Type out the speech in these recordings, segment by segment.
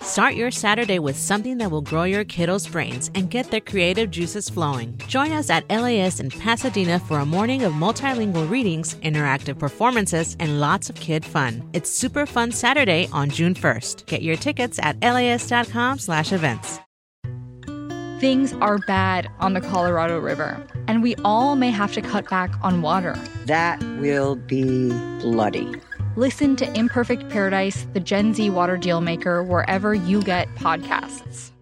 Start your Saturday with something that will grow your kiddos' brains and get their creative juices flowing. Join us at LAist in Pasadena for a morning of multilingual readings, interactive performances, and lots of kid fun. It's Super Fun Saturday on June 1st. Get your tickets at laist.com/events. Things are bad on the Colorado River, and we all may have to cut back on water. That will be bloody. Listen to Imperfect Paradise, the Gen Z water deal maker, wherever you get podcasts.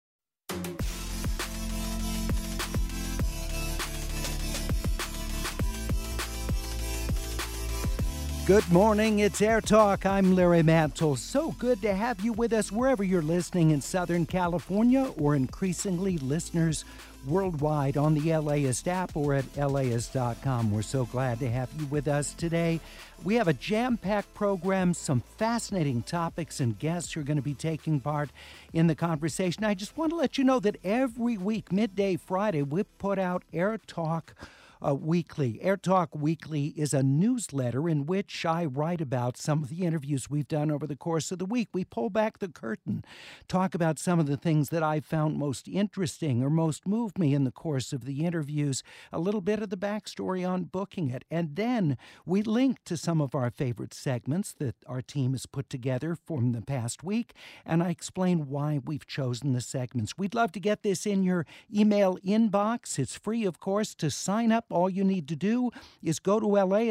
Good morning, it's Air Talk. I'm Larry Mantle. So good to have you with us wherever you're listening in Southern California or increasingly listeners worldwide on the LAist app or at laist.com. We're so glad to have you with us today. We have a jam-packed program, some fascinating topics and guests who are going to be taking part in the conversation. I just want to let you know that every week, midday Friday, we put out Air Talk Weekly. Air Talk Weekly is a newsletter in which I write about some of the interviews we've done over the course of the week. We pull back the curtain, talk about some of the things that I found most interesting or most moved me in the course of the interviews, a little bit of the backstory on booking it, and then we link to some of our favorite segments that our team has put together from the past week, and I explain why we've chosen the segments. We'd love to get this in your email inbox. It's free, of course, to sign up. All you need to do is go to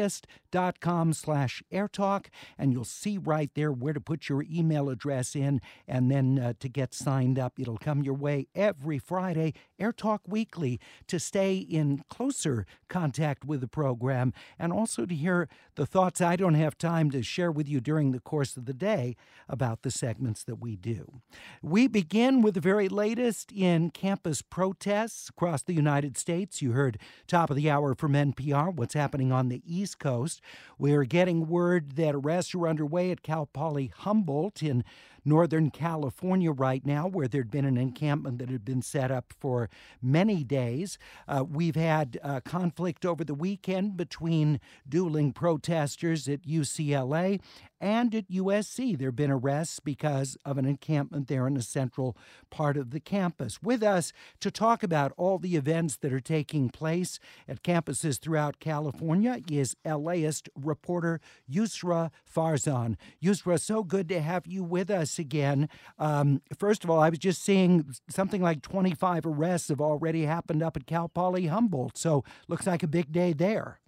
laist.com/airtalk, and you'll see right there where to put your email address in, and then to get signed up. It'll come your way every Friday, Air Talk Weekly, to stay in closer contact with the program and also to hear the thoughts I don't have time to share with you during the course of the day about the segments that we do. We begin with the very latest in campus protests across the United States. You heard top of the hour from NPR, what's happening on the East Coast. We're getting word that arrests are underway at Cal Poly Humboldt in Northern California right now, where there'd been an encampment that had been set up for many days. We've had conflict over the weekend between dueling protesters at UCLA and at USC. There have been arrests because of an encampment there in a central part of the campus. With us to talk about all the events that are taking place at campuses throughout California is LAist reporter Yusra Farzan. Yusra, so good to have you with us again. First of all, I was just seeing something like 25 arrests have already happened up at Cal Poly Humboldt, so looks like a big day there.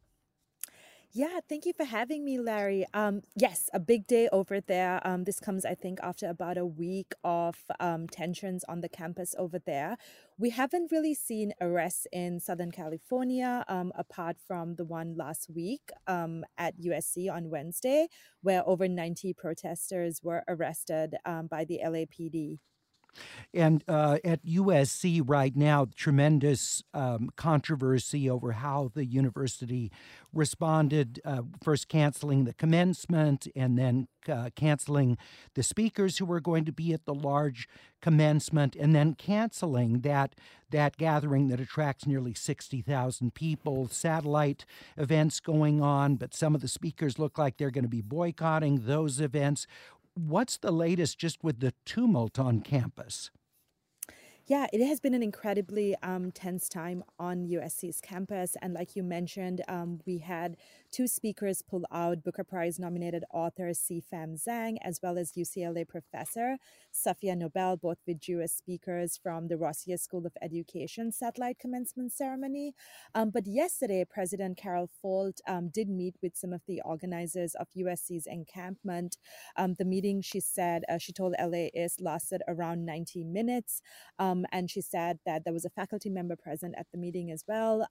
Yeah, thank you for having me, Larry. Yes, a big day over there. This comes, I think, after about a week of tensions on the campus over there. We haven't really seen arrests in Southern California, apart from the one last week at USC on Wednesday, where over 90 protesters were arrested by the LAPD. And at USC right now, tremendous controversy over how the university responded, first canceling the commencement and then canceling the speakers who were going to be at the large commencement and then canceling that gathering that attracts nearly 60,000 people, satellite events going on, but some of the speakers look like they're going to be boycotting those events. What's the latest just with the tumult on campus? Yeah, it has been an incredibly tense time on USC's campus. And like you mentioned, we had two speakers pull out: Booker Prize-nominated author Sifan Zhang, as well as UCLA professor Safia Nobel, both withdrew as speakers from the Rossier School of Education satellite commencement ceremony. But yesterday, President Carol Folt did meet with some of the organizers of USC's encampment. The meeting, she said, she told LAist, lasted around 90 minutes. And she said that there was a faculty member present at the meeting as well.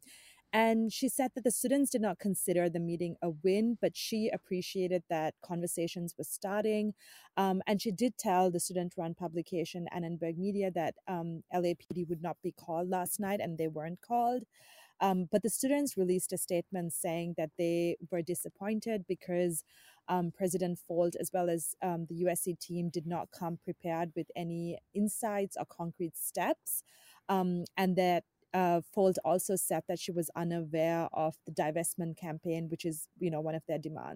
And she said that the students did not consider the meeting a win, but she appreciated that conversations were starting. And she did tell the student-run publication Annenberg Media that LAPD would not be called last night, and they weren't called. But the students released a statement saying that they were disappointed because President Folt, as well as the USC team, did not come prepared with any insights or concrete steps, and that Folt also said that she was unaware of the divestment campaign, which is, one of their demands.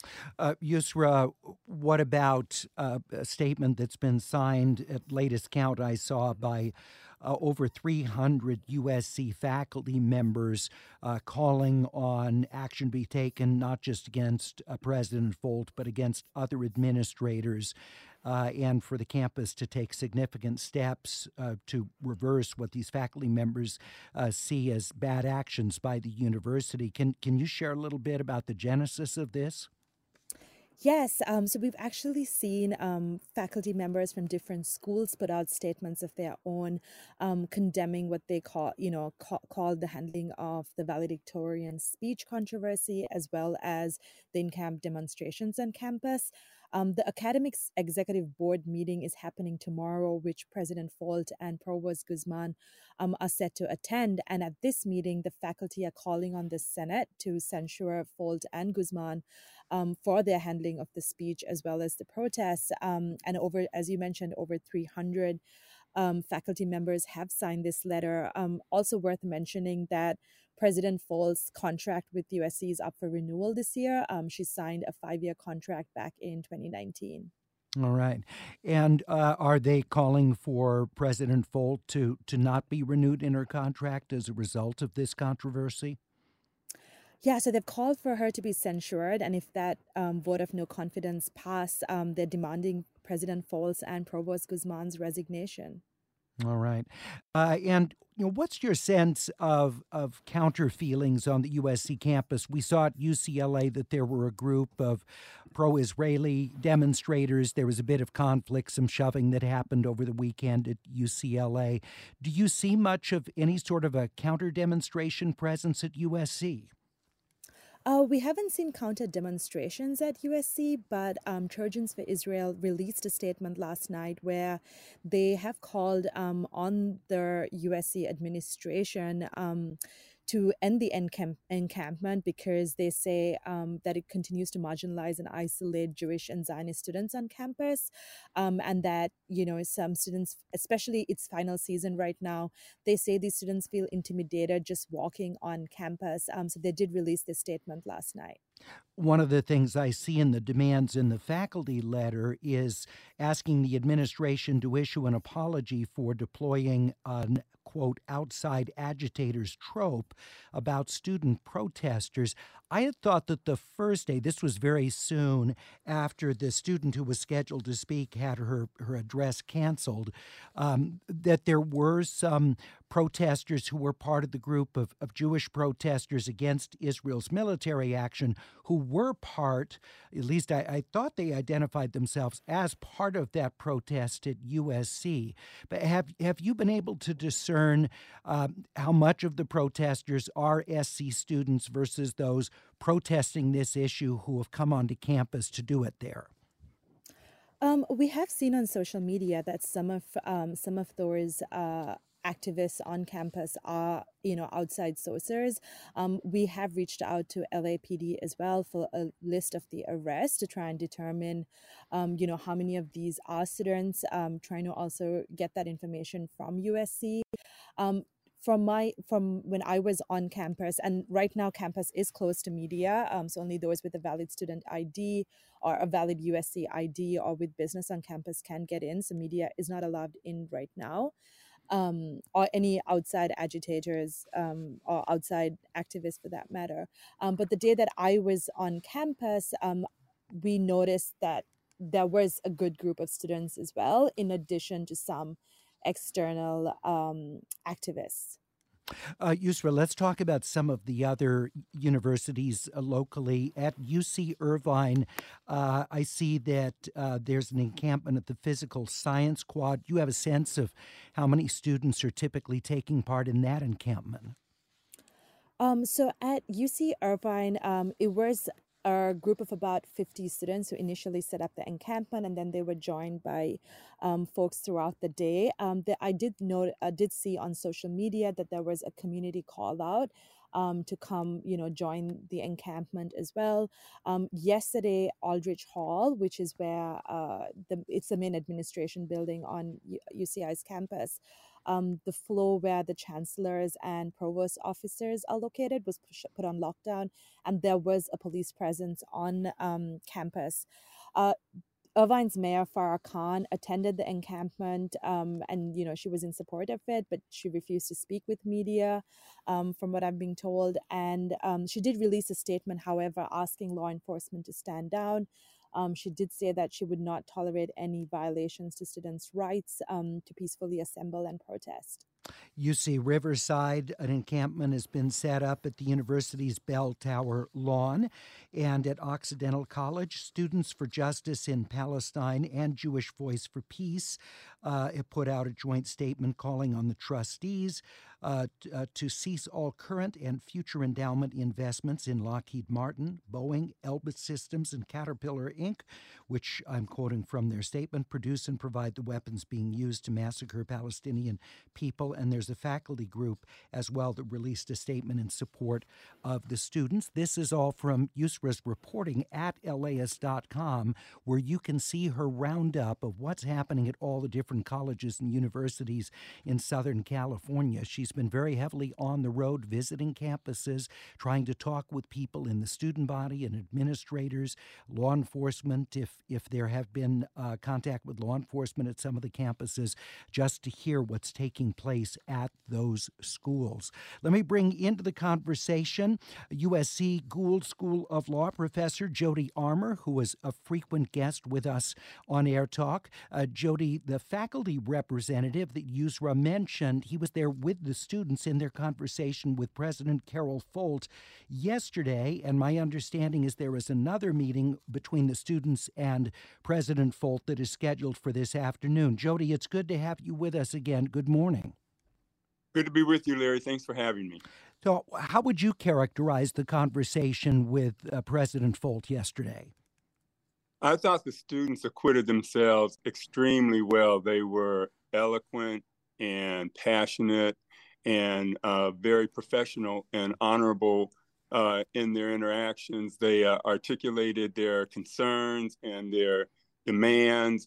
Yusra, what about a statement that's been signed at latest count I saw by over 300 USC faculty members calling on action be taken not just against President Folt, but against other administrators and for the campus to take significant steps to reverse what these faculty members see as bad actions by the university. Can you share a little bit about the genesis of this? Yes, so we've actually seen faculty members from different schools put out statements of their own, condemning what they call the handling of the valedictorian speech controversy, as well as the in-camp demonstrations on campus. The academics executive board meeting is happening tomorrow, which President Folt and Provost Guzman are set to attend. And at this meeting, the faculty are calling on the Senate to censure Folt and Guzman for their handling of the speech as well as the protests. And over, as you mentioned, over 300 faculty members have signed this letter. Also worth mentioning that President Folt's contract with USC is up for renewal this year. She signed a 5-year contract back in 2019. All right. And are they calling for President Folt to not be renewed in her contract as a result of this controversy? Yeah, so they've called for her to be censured, and if that vote of no confidence pass, they're demanding President Folt's and Provost Guzman's resignation. All right. And what's your sense of counter feelings on the USC campus? We saw at UCLA that there were a group of pro-Israeli demonstrators. There was a bit of conflict, some shoving that happened over the weekend at UCLA. Do you see much of any sort of a counter demonstration presence at USC? We haven't seen counter demonstrations at USC, but Trojans for Israel released a statement last night where they have called on the USC administration to end the encampment because they say that it continues to marginalize and isolate Jewish and Zionist students on campus, and that, some students, especially its final season right now, they say these students feel intimidated just walking on campus. So they did release this statement last night. One of the things I see in the demands in the faculty letter is asking the administration to issue an apology for deploying an, quote, outside agitators trope about student protesters. I had thought that the first day, this was very soon after the student who was scheduled to speak had her address canceled, that there were some protesters who were part of the group of Jewish protesters against Israel's military action who were part, at least I thought they identified themselves as part of that protest at USC. But have you been able to discern how much of the protesters are SC students versus those protesting this issue who have come onto campus to do it there? We have seen on social media that some of those activists on campus are, outside sources. We have reached out to LAPD as well for a list of the arrests to try and determine, how many of these are students, trying to also get that information from USC. From when I was on campus, and right now campus is closed to media, so only those with a valid student ID or a valid USC ID or with business on campus can get in. So media is not allowed in right now. Or any outside agitators or outside activists for that matter. But the day that I was on campus, we noticed that there was a good group of students as well, in addition to some external activists. Yusra, let's talk about some of the other universities locally. At UC Irvine, I see that there's an encampment at the Physical Science Quad. Do you have a sense of how many students are typically taking part in that encampment? So at UC Irvine, it was a group of about 50 students who initially set up the encampment, and then they were joined by folks throughout the day. I did see on social media that there was a community call out to come, join the encampment as well. Yesterday, Aldrich Hall, which is where it's the main administration building on UCI's campus, the floor where the chancellors and provost officers are located was put on lockdown, and there was a police presence on campus. Irvine's mayor, Farah Khan, attended the encampment, and she was in support of it, but she refused to speak with media, from what I'm being told. And she did release a statement, however, asking law enforcement to stand down. She did say that she would not tolerate any violations to students' rights to peacefully assemble and protest. UC Riverside, an encampment has been set up at the university's Bell Tower lawn, and at Occidental College, Students for Justice in Palestine and Jewish Voice for Peace have put out a joint statement calling on the trustees to cease all current and future endowment investments in Lockheed Martin, Boeing, Elbit Systems, and Caterpillar, Inc., which I'm quoting from their statement, produce and provide the weapons being used to massacre Palestinian people. And there's a faculty group as well that released a statement in support of the students. This is all from Yusra's reporting at LAist.com, where you can see her roundup of what's happening at all the different colleges and universities in Southern California. She's been very heavily on the road visiting campuses, trying to talk with people in the student body and administrators, law enforcement, if there have been contact with law enforcement at some of the campuses, just to hear what's taking place at those schools. Let me bring into the conversation USC Gould School of Law professor Jody Armour, who is a frequent guest with us on Air Talk. Jody, the faculty representative that Yusra mentioned, he was there with the students in their conversation with President Carol Folt yesterday, and my understanding is there is another meeting between the students and President Folt that is scheduled for this afternoon. Jody, it's good to have you with us again. Good morning. Good to be with you, Larry. Thanks for having me. So how would you characterize the conversation with President Folt yesterday? I thought the students acquitted themselves extremely well. They were eloquent and passionate and very professional and honorable in their interactions. They articulated their concerns and their demands.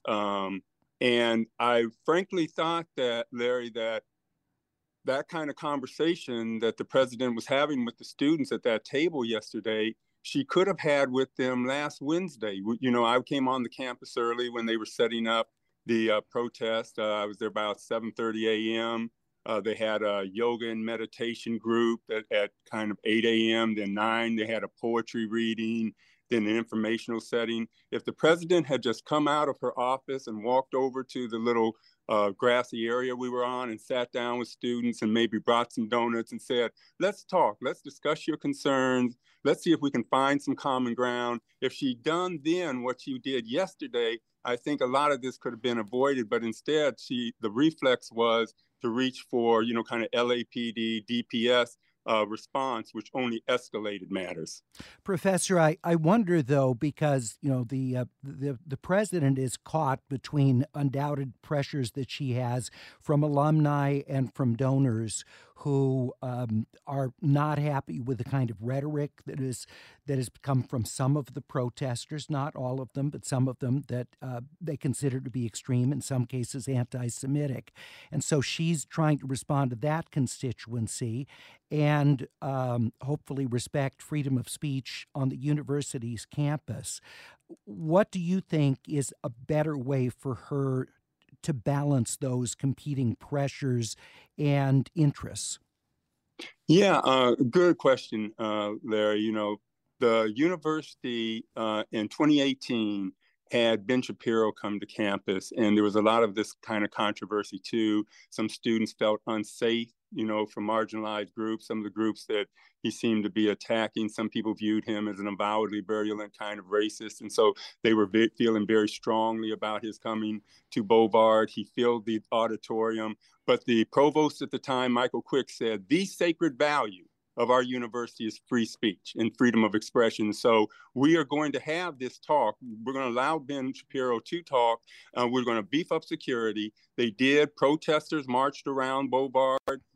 And I frankly thought that, Larry, that kind of conversation that the president was having with the students at that table yesterday, she could have had with them last Wednesday. I came on the campus early when they were setting up the protest. I was there about 7:30 a.m. They had a yoga and meditation group at kind of 8 a.m., then 9. They had a poetry reading, then an informational setting. If the president had just come out of her office and walked over to the little grassy area we were on and sat down with students and maybe brought some donuts and said, let's talk, let's discuss your concerns, let's see if we can find some common ground. If she'd done then what she did yesterday, I think a lot of this could have been avoided, but instead the reflex was to reach for, kind of LAPD, DPS response, which only escalated matters. Professor, I wonder, though, because, the president is caught between undoubted pressures that she has from alumni and from donors who are not happy with the kind of rhetoric that has come from some of the protesters, not all of them, but some of them that they consider to be extreme, in some cases anti-Semitic. And so she's trying to respond to that constituency and hopefully respect freedom of speech on the university's campus. What do you think is a better way for her to balance those competing pressures and interests? Yeah, good question, Larry. The university in 2018 had Ben Shapiro come to campus, and there was a lot of this kind of controversy too. Some students felt unsafe, from marginalized groups, some of the groups that he seemed to be attacking. Some people viewed him as an avowedly virulent kind of racist. And so they were feeling very strongly about his coming to Bovard. He filled the auditorium. But the provost at the time, Michael Quick, said, the sacred value of our university is free speech and freedom of expression. So we are going to have this talk. We're going to allow Ben Shapiro to talk. We're going to beef up security. They did. Protesters marched around Bovard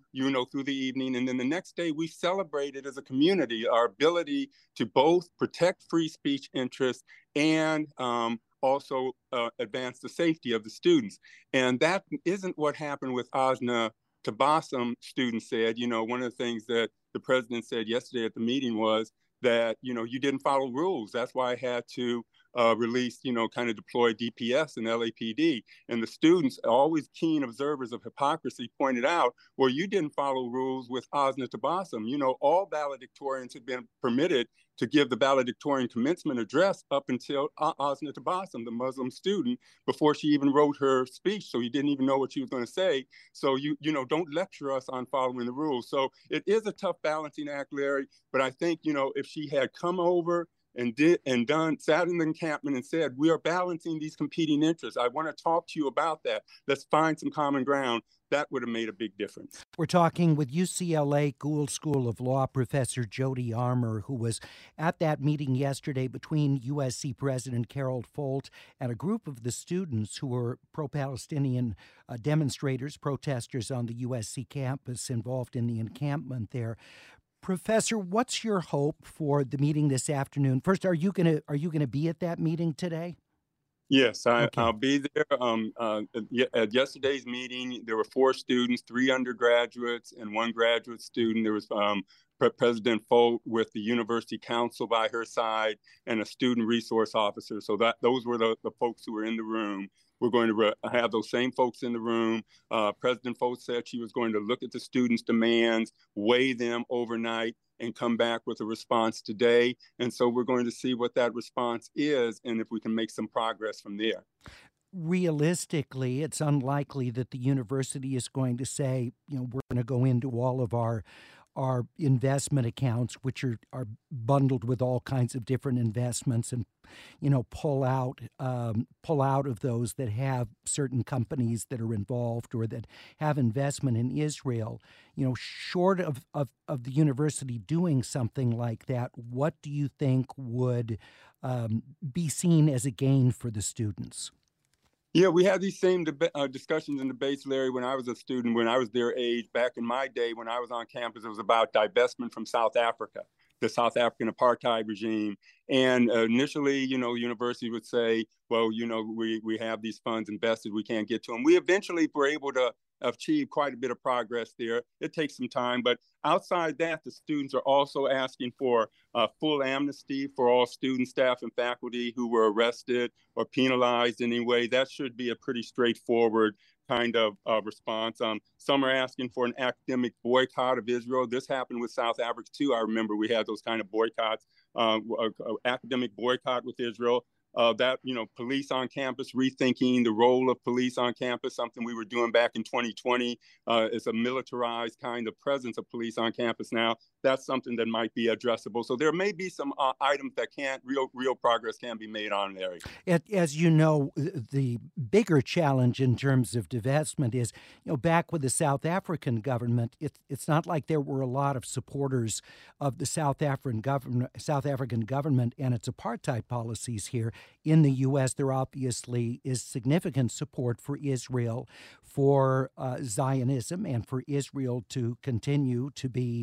through the evening. And then the next day, we celebrated as a community our ability to both protect free speech interests and also advance the safety of the students. And that isn't what happened with Asna Tabassum, students said. One of the things that the president said yesterday at the meeting was that, you didn't follow rules. That's why I had to release, kind of deploy DPS and LAPD. And the students, always keen observers of hypocrisy, pointed out, well, you didn't follow rules with Asna Tabassum. All valedictorians had been permitted to give the valedictorian commencement address up until Asna Tabassum, the Muslim student, before she even wrote her speech. So you didn't even know what she was going to say. So don't lecture us on following the rules. So it is a tough balancing act, Larry. But I think, if she had come over and sat in the encampment and said, we are balancing these competing interests. I want to talk to you about that. Let's find some common ground. That would have made a big difference. We're talking with UCLA Gould School of Law professor Jody Armour, who was at that meeting yesterday between USC President Carol Folt and a group of the students who were pro-Palestinian demonstrators, protesters on the USC campus involved in the encampment there. Professor, what's your hope for the meeting this afternoon? First, are you gonna be at that meeting today? Yes, I'll be there. At yesterday's meeting, there were 4 students, 3 undergraduates, and 1 graduate student. There was President Folt with the university council by her side and a student resource officer. So those were the folks who were in the room. We're going to have those same folks in the room. President Folt said she was going to look at the students' demands, weigh them overnight, and come back with a response today. And so we're going to see what that response is and if we can make some progress from there. Realistically, it's unlikely that the university is going to say, we're going to go into all of our investment accounts, which are bundled with all kinds of different investments, and pull out of those that have certain companies that are involved or that have investment in Israel. Short of the university doing something like that, what do you think would be seen as a gain for the students? Yeah, we had these same discussions and debates, Larry, when I was a student, when I was their age. Back in my day, when I was on campus, it was about divestment from South Africa, the South African apartheid regime. And initially, the university would say, well, we have these funds invested, we can't get to them. We eventually were able to achieve quite a bit of progress there. It takes some time, but outside that, the students are also asking for full amnesty for all student, staff, and faculty who were arrested or penalized in any way. That should be a pretty straightforward kind of response. Some are asking for an academic boycott of Israel. This happened with South Africa too. I remember we had those kind of boycotts, academic boycott with Israel. Police on campus, rethinking the role of police on campus, something we were doing back in 2020. It's a militarized kind of presence of police on campus now. That's something that might be addressable. So there may be some items that real progress can be made on, Larry. As you know, the bigger challenge in terms of divestment is, back with the South African government, it's not like there were a lot of supporters of the South African government and its apartheid policies here. In the U.S., there obviously is significant support for Israel, for Zionism, and for Israel to continue to be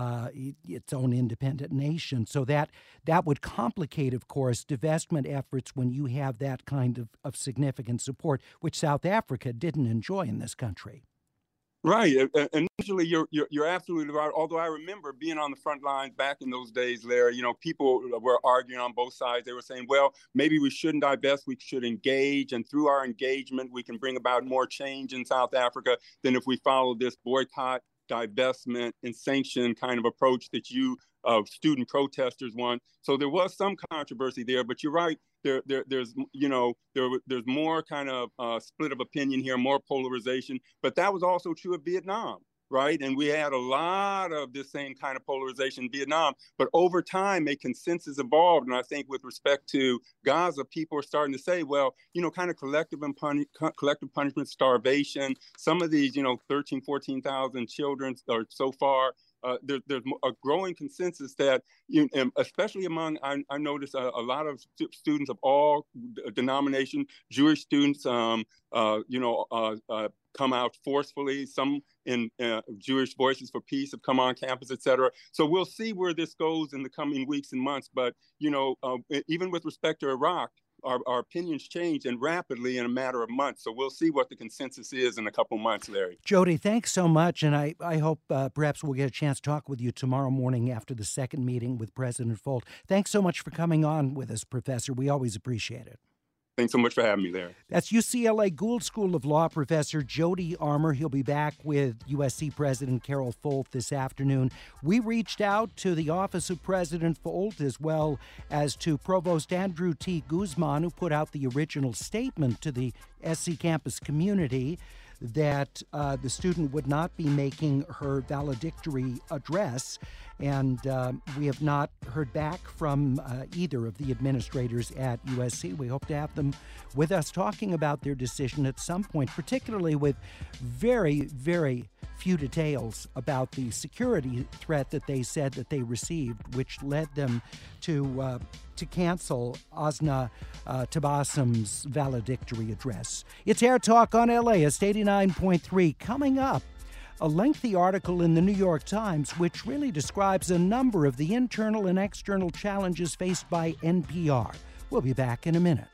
its own independent nation. So that would complicate, of course, divestment efforts when you have that kind of significant support, which South Africa didn't enjoy in this country. Right. Initially, you're absolutely right. Although I remember being on the front lines back in those days, Larry, people were arguing on both sides. They were saying, well, maybe we shouldn't divest. We should engage. And through our engagement, we can bring about more change in South Africa than if we follow this boycott, divestment, and sanction kind of approach that you student protesters want. So there was some controversy there, but you're right. There's more kind of split of opinion here, more polarization. But that was also true of Vietnam, right? And we had a lot of this same kind of polarization in Vietnam. But over time, a consensus evolved. And I think with respect to Gaza, people are starting to say, well, kind of collective punishment, starvation. Some of these, 13,000, 14,000 children are so far there's a growing consensus that, especially among, I noticed a lot of students of all denominations, Jewish students, come out forcefully. Some in Jewish Voices for Peace have come on campus, et cetera. So we'll see where this goes in the coming weeks and months. But, even with respect to Iraq, our opinions change, and rapidly in a matter of months. So we'll see what the consensus is in a couple months, Larry. Jody, thanks so much. And I hope perhaps we'll get a chance to talk with you tomorrow morning after the second meeting with President Folt. Thanks so much for coming on with us, Professor. We always appreciate it. Thanks so much for having me there. That's UCLA Gould School of Law Professor Jody Armour. He'll be back with USC President Carol Folt this afternoon. We reached out to the office of President Folt as well as to Provost Andrew T. Guzman, who put out the original statement to the SC campus community that the student would not be making her valedictory address. And we have not heard back from either of the administrators at USC. We hope to have them with us talking about their decision at some point, particularly with very, very few details about the security threat that they said that they received, which led them to cancel Asna Tabasum's valedictory address. It's Air Talk on LAist 89.3. Coming up, a lengthy article in the New York Times which really describes a number of the internal and external challenges faced by NPR. We'll be back in a minute.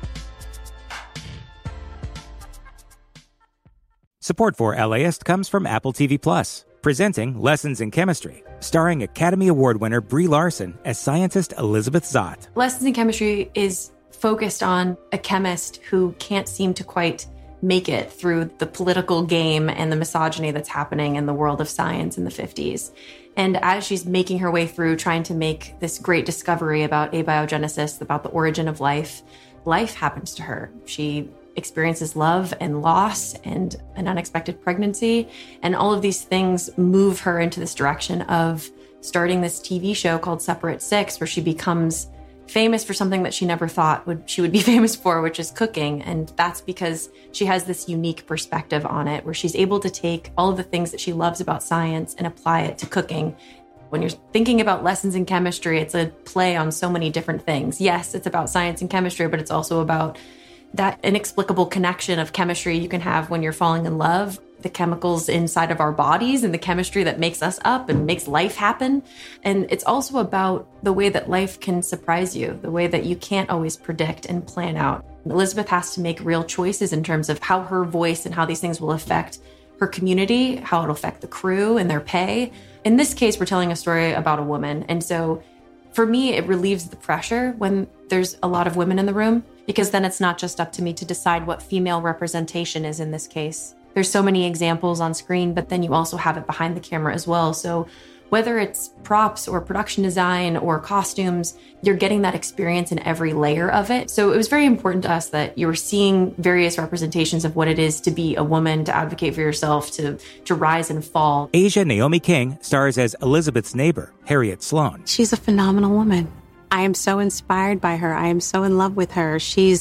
Support for LAist comes from Apple TV Plus, presenting Lessons in Chemistry, starring Academy Award winner Brie Larson as scientist Elizabeth Zott. Lessons in Chemistry is focused on a chemist who can't seem to quite make it through the political game and the misogyny that's happening in the world of science in the 50s. And as she's making her way through trying to make this great discovery about abiogenesis, about the origin of life, life happens to her. She experiences love and loss and an unexpected pregnancy. And all of these things move her into this direction of starting this TV show called Separate Six, where she becomes famous for something that she never thought she would be famous for, which is cooking. And that's because she has this unique perspective on it, where she's able to take all of the things that she loves about science and apply it to cooking. When you're thinking about Lessons in Chemistry, it's a play on so many different things. Yes, it's about science and chemistry, but it's also about that inexplicable connection of chemistry you can have when you're falling in love, the chemicals inside of our bodies and the chemistry that makes us up and makes life happen. And it's also about the way that life can surprise you, the way that you can't always predict and plan out. Elizabeth has to make real choices in terms of how her voice and how these things will affect her community, how it'll affect the crew and their pay. In this case, we're telling a story about a woman. And so for me, it relieves the pressure when there's a lot of women in the room, because then it's not just up to me to decide what female representation is in this case. There's so many examples on screen, but then you also have it behind the camera as well. So whether it's props or production design or costumes, you're getting that experience in every layer of it. So it was very important to us that you were seeing various representations of what it is to be a woman, to advocate for yourself, to rise and fall. Asia Naomi King stars as Elizabeth's neighbor, Harriet Sloan. She's a phenomenal woman. I am so inspired by her. I am so in love with her. She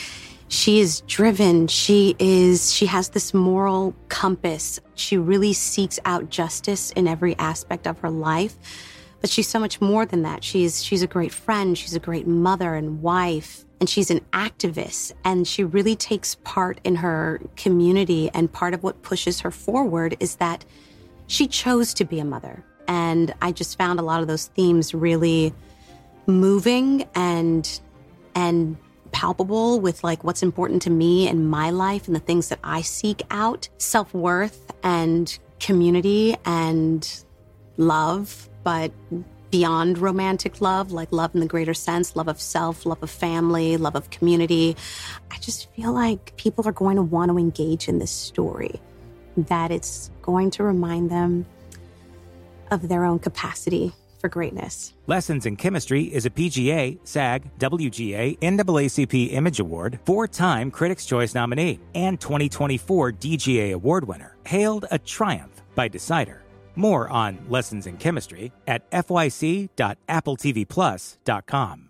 is driven. She has this moral compass. She really seeks out justice in every aspect of her life. But she's so much more than that. She's a great friend. She's a great mother and wife. And she's an activist. And she really takes part in her community. And part of what pushes her forward is that she chose to be a mother. And I just found a lot of those themes really moving and palpable with like what's important to me in my life and the things that I seek out, self-worth and community and love, but beyond romantic love, like love in the greater sense, love of self, love of family, love of community. I just feel like people are going to want to engage in this story, that it's going to remind them of their own capacity for greatness. Lessons in Chemistry is a PGA, SAG, WGA, NAACP Image Award, 4-time Critics' Choice nominee, and 2024 DGA Award winner. Hailed a triumph by Decider. More on Lessons in Chemistry at fyc.appletvplus.com.